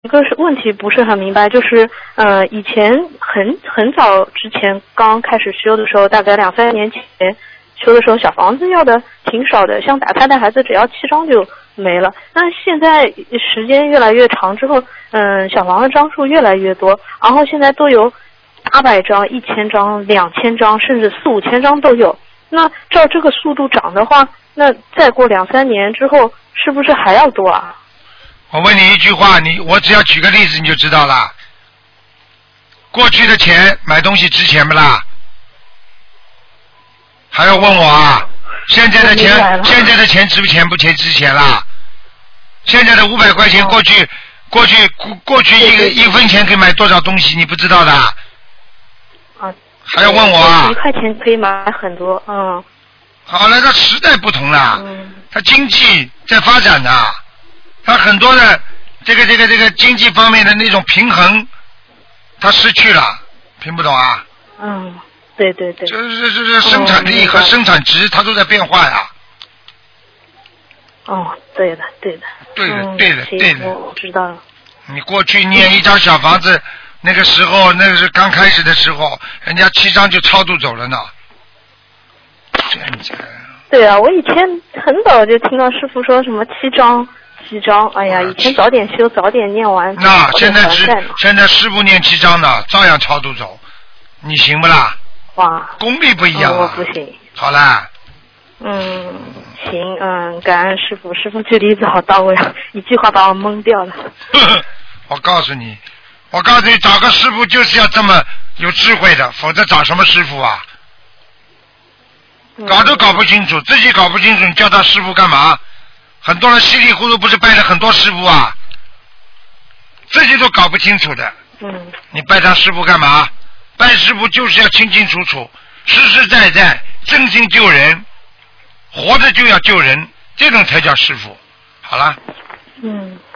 一个是问题不是很明白，就是以前很早之前刚开始修的时候，大概2-3年前修的时候，小房子要的挺少的，像打胎的孩子只要7张就没了。那现在时间越来越长之后，小房子张数越来越多，然后现在都有800张、1000张、2000张，甚至4-5千张都有。那照这个速度涨的话，那再过2-3年之后，是不是还要多啊？ 我问你一句话，我只要举个例子你就知道了。过去的钱买东西值钱不啦？还要问我啊？现在的钱值不钱不值钱啦？现在的500块钱，过去一分钱可以买多少东西，你不知道的？ 啊。 还要问我啊 ？1块钱可以买很多，嗯。 好了，它时代不同了，它经济在发展的。他很多的这个经济方面的那种平衡，他失去了，听不懂啊？ 对对对。 这生产力和生产值，它都在变化呀。 对的对的。 对的。 我知道了。 你过去念一张小房子，那个时候那个是刚开始的时候，人家7张就超度走了呢。 对啊，我以前很早就听到师傅说什么7张。哎呀，以前早点修，早点念完。 那现在师傅念7张的，照样超度走，你行不啦？ 哇， 功力不一样我不行。 好啦。 行，感恩师傅，师傅举例子好到位，一句话把我蒙掉了。 我告诉你，找个师傅就是要这么有智慧的，否则找什么师傅啊？搞都搞不清楚，自己搞不清楚，你叫他师傅干嘛？很多人稀里糊涂不是拜了很多师傅啊，自己都搞不清楚的。你拜他师傅干嘛？拜师傅就是要清清楚楚，实实在在，真心救人，活着就要救人，这种才叫师傅。好了。